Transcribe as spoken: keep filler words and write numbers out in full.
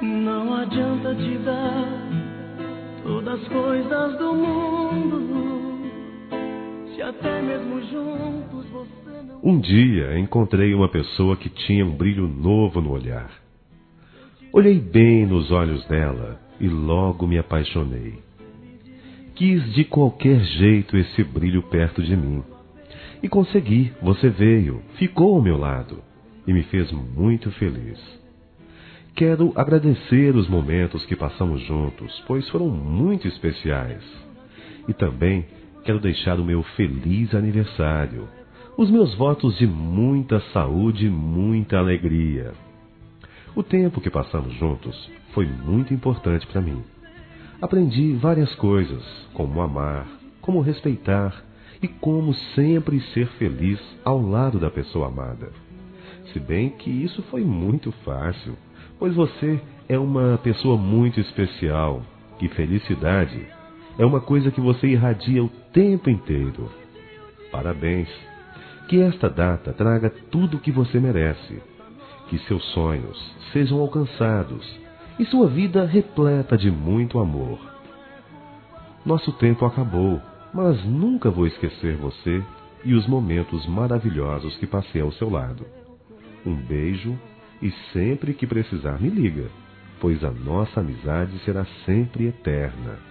Não adianta te dar todas as coisas do mundo, se até mesmo juntos você não... Um dia encontrei uma pessoa que tinha um brilho novo no olhar. Olhei bem nos olhos dela e logo me apaixonei. Quis de qualquer jeito esse brilho perto de mim. E consegui, você veio, ficou ao meu lado e me fez muito feliz. Quero agradecer os momentos que passamos juntos, pois foram muito especiais. E também quero deixar o meu feliz aniversário, os meus votos de muita saúde e muita alegria. O tempo que passamos juntos foi muito importante para mim. Aprendi várias coisas, como amar, como respeitar e como sempre ser feliz ao lado da pessoa amada. Se bem que isso foi muito fácil, pois você é uma pessoa muito especial e felicidade é uma coisa que você irradia o tempo inteiro. Parabéns! Que esta data traga tudo o que você merece. Que seus sonhos sejam alcançados e sua vida repleta de muito amor. Nosso tempo acabou, mas nunca vou esquecer você e os momentos maravilhosos que passei ao seu lado. Um beijo e sempre que precisar me liga, pois a nossa amizade será sempre eterna.